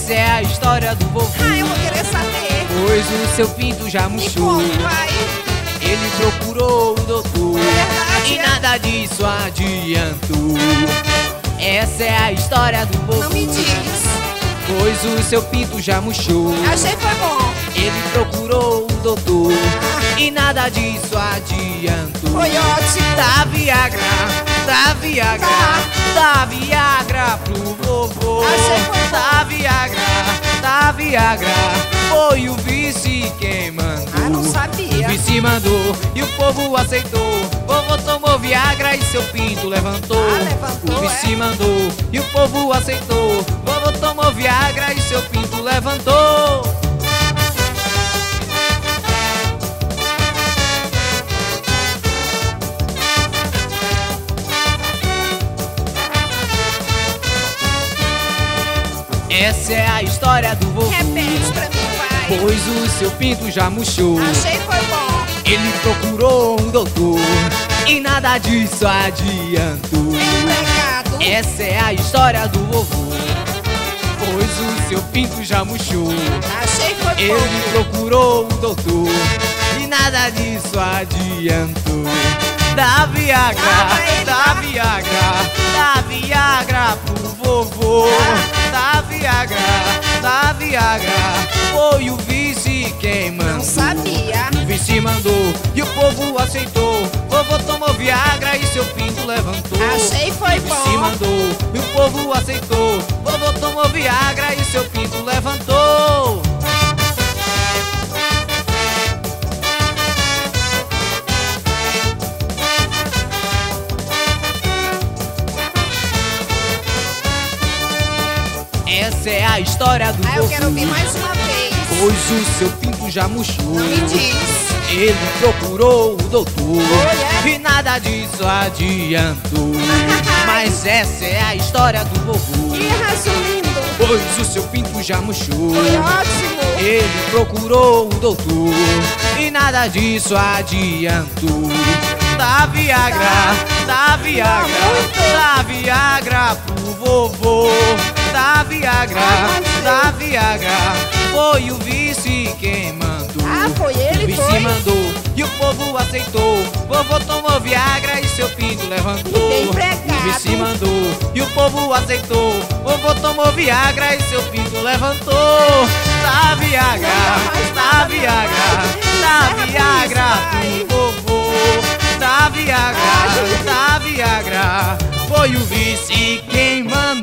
Essa é a história do vovô. Ah, eu vou querer saber. Pois o seu pinto já Me murchou. conta, vai. Ele procurou o doutor Verdade, e é? nada disso adiantou. Essa é a história do vovô. Não me diz. Pois o seu pinto já murchou. Achei foi bom. Ele procurou o doutor e nada disso adiantou. Foi ótimo. Dá Viagra, dá Viagra, dá Viagra pro vovô. Achei foi bom. Dá Viagra, dá Viagra. Foi o vice quem mandou. Ah, não O sabia. vice mandou e o povo aceitou. Vovô tomou Viagra e seu pinto levantou. Ah, levantou, O vice é? mandou e o povo aceitou. Vovô tomou Viagra e seu pinto levantou. Essa é a história do vovô. Repete pra mim, vai. Pois o seu pinto já murchou. Achei foi bom. Ele procurou um doutor e nada disso adiantou. Empregado. Essa é a história do vovô. Pois o seu pinto já murchou. Achei foi bom. Ele procurou um doutor e nada disso adiantou. Dá Viagra, dá Viagra, dá Viagra pro vovô. Dá Viagra, dá Viagra. Foi o vice quem mandou. Não sabia. O vice mandou e o povo aceitou. Vovô tomou Viagra e seu pinto levantou. Achei foi O vice bom. mandou e o povo aceitou. Vovô tomou Viagra e seu pinto levantou. Essa é a história do Ah, eu vovô. quero ouvir mais uma vez. Pois o seu pinto já murchou. Não me diz. Ele procurou o doutor Olha. e nada disso adiantou. Mas essa é a história do vovô. Que resumindo. Pois o seu pinto já murchou. Foi ótimo. Ele procurou o doutor e nada disso adiantou. Dá Viagra, dá Viagra, dá Viagra pro vovô. Dá Viagra, dá Viagra. Foi o vice quem mandou. Ah, foi O ele, vice foi. mandou e o povo aceitou. Vovô tomou Viagra e seu pinto levantou. Bem empregado. O vice mandou e o povo aceitou. Vovô tomou Viagra e seu pinto levantou. Dá Viagra, dá Viagra, dá Viagra pro vovô. Dá Viagra, dá Viagra. Foi o vice quem mandou.